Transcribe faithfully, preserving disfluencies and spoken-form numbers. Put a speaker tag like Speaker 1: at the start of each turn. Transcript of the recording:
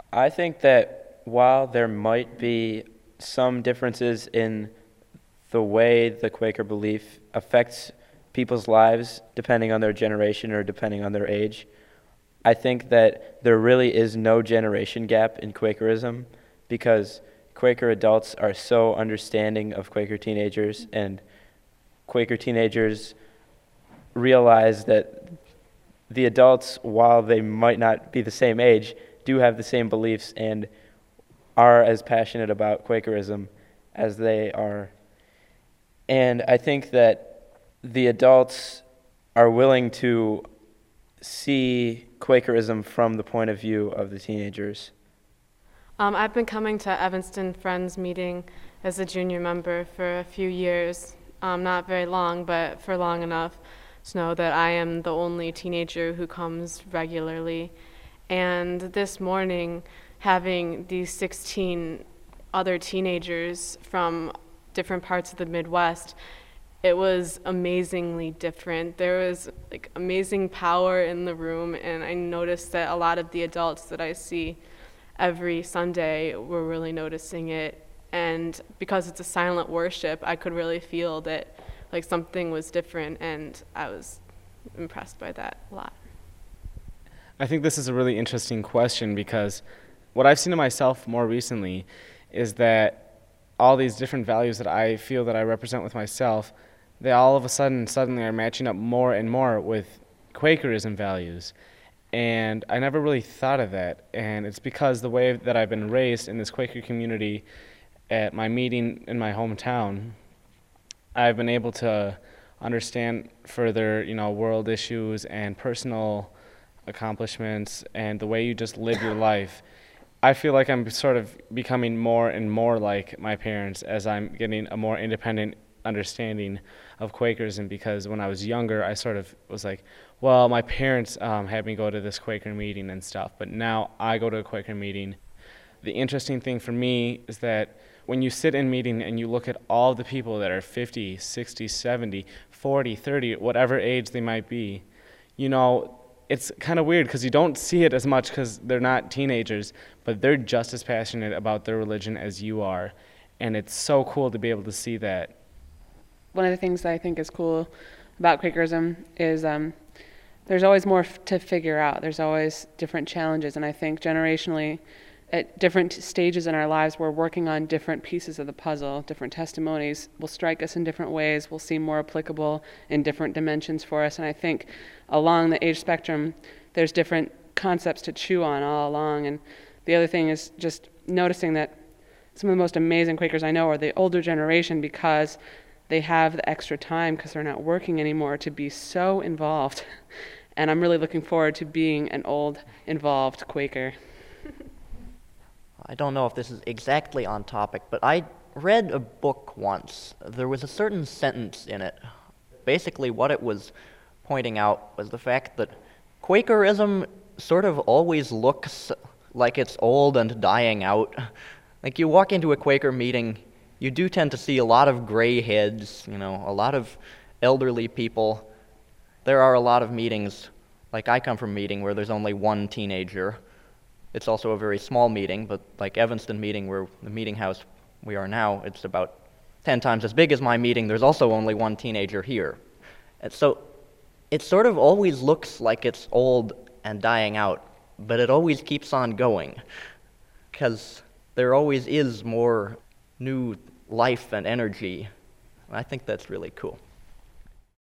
Speaker 1: I think that while there might be some differences in the way the Quaker belief affects people's lives depending on their generation or depending on their age, I think that there really is no generation gap in Quakerism because Quaker adults are so understanding of Quaker teenagers, and Quaker teenagers realize that the adults, while they might not be the same age, do have the same beliefs and are as passionate about Quakerism as they are. And I think that the adults are willing to see Quakerism from the point of view of the teenagers.
Speaker 2: Um, I've been coming to Evanston Friends meeting as a junior member for a few years, um, not very long, but for long enough to know that I am the only teenager who comes regularly. And this morning, having these sixteen other teenagers from different parts of the Midwest, it was amazingly different. There was like amazing power in the room, and I noticed that a lot of the adults that I see every Sunday were really noticing it. And because it's a silent worship, I could really feel that like something was different, and I was impressed by that a lot.
Speaker 3: I think this is a really interesting question because what I've seen in myself more recently is that all these different values that I feel that I represent with myself, they all of a sudden suddenly are matching up more and more with Quakerism values. And I never really thought of that. And it's because the way that I've been raised in this Quaker community at my meeting in my hometown, I've been able to understand further, you know, world issues and personal accomplishments and the way you just live your life. I feel like I'm sort of becoming more and more like my parents as I'm getting a more independent understanding of Quakerism, because when I was younger, I sort of was like, well, my parents um, had me go to this Quaker meeting and stuff, but now I go to a Quaker meeting. The interesting thing for me is that when you sit in meeting and you look at all the people that are fifty, sixty, seventy, forty, thirty, whatever age they might be, you know, it's kind of weird because you don't see it as much because they're not teenagers, but they're just as passionate about their religion as you are. And it's so cool to be able to see that.
Speaker 4: One of the things that I think is cool about Quakerism is um, there's always more f- to figure out. There's always different challenges, and I think generationally, at different stages in our lives, we're working on different pieces of the puzzle. Different testimonies will strike us in different ways, will seem more applicable in different dimensions for us, and I think along the age spectrum, there's different concepts to chew on all along. And the other thing is just noticing that some of the most amazing Quakers I know are the older generation, because they have the extra time because they're not working anymore to be so involved. And I'm really looking forward to being an old, involved Quaker.
Speaker 5: I don't know if this is exactly on topic, but I read a book once. There was a certain sentence in it. Basically, what it was pointing out was the fact that Quakerism sort of always looks like it's old and dying out. Like, you walk into a Quaker meeting, you do tend to see a lot of gray heads, you know, a lot of elderly people. There are a lot of meetings, like I come from a meeting where there's only one teenager. It's also a very small meeting, but like Evanston meeting, where the meeting house we are now, it's about ten times as big as my meeting. There's also only one teenager here. And so it sort of always looks like it's old and dying out, but it always keeps on going, because there always is more new life and energy. I think that's really cool.